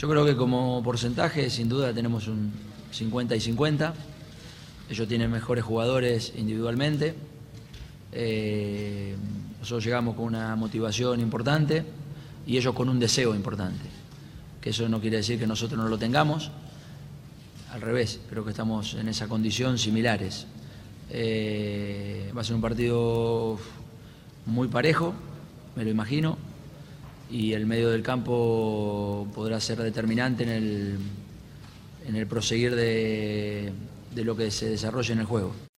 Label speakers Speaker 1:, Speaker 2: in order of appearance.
Speaker 1: Yo creo que como porcentaje, sin duda, tenemos un 50 y 50. Ellos tienen mejores jugadores individualmente. Nosotros llegamos con una motivación importante y ellos con un deseo importante. Que eso no quiere decir que nosotros no lo tengamos. Al revés, creo que estamos en esa condición similares. Va a ser un partido muy parejo, me lo imagino, y el medio del campo podrá ser determinante en el proseguir de lo que se desarrolle en el juego.